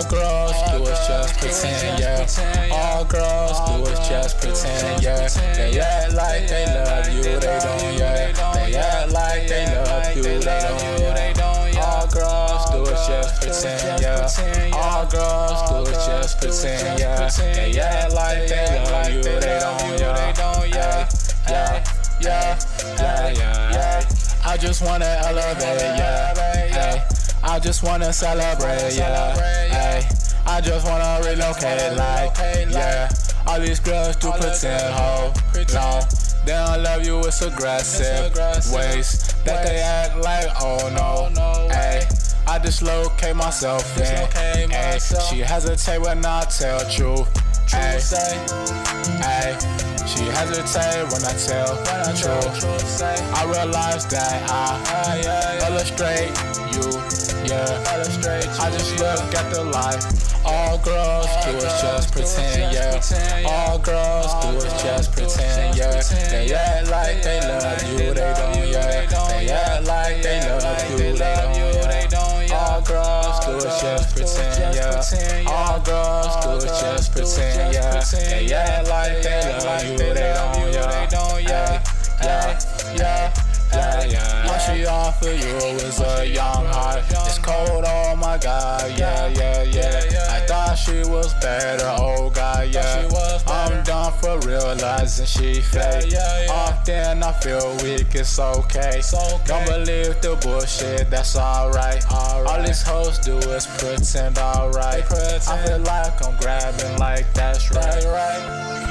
All girls do is just pretend, yeah. All girls do is just pretend, yeah. They act like they love you, they don't, yeah. They act like they love you, they don't, yeah. All girls do is just pretend, yeah. All girls do is just pretend, yeah. They act like they love you, they don't, yeah. Yeah. I just wanna elevate, yeah. Ay, I just wanna celebrate, yeah. Ay, I just wanna relocate, like, yeah. All these girls do pretend, ho. No, they don't love you, it's aggressive ways that they act like, oh no. Ay, I dislocate myself, ay, she hesitate when I tell truth. Ay, she hesitate when I tell truth. I realize that I illustrate you, yeah. I just look at the life. All girls do is just pretend, yeah. All girls do is just pretend, yeah. They act like they love you, they don't, yeah. They act like they love you, they don't, yeah. All girls do is just pretend, yeah. All girls do is just pretend, yeah. They act like they love you, they don't, yeah. What she offer you is a young heart. It's cold, oh my God, yeah. I thought she was better, oh God, yeah. I'm done for realizing she fake. Often I feel weak, it's okay. Don't believe the bullshit, that's alright. All these hoes do is pretend, alright. I feel like I'm grabbing like that's right.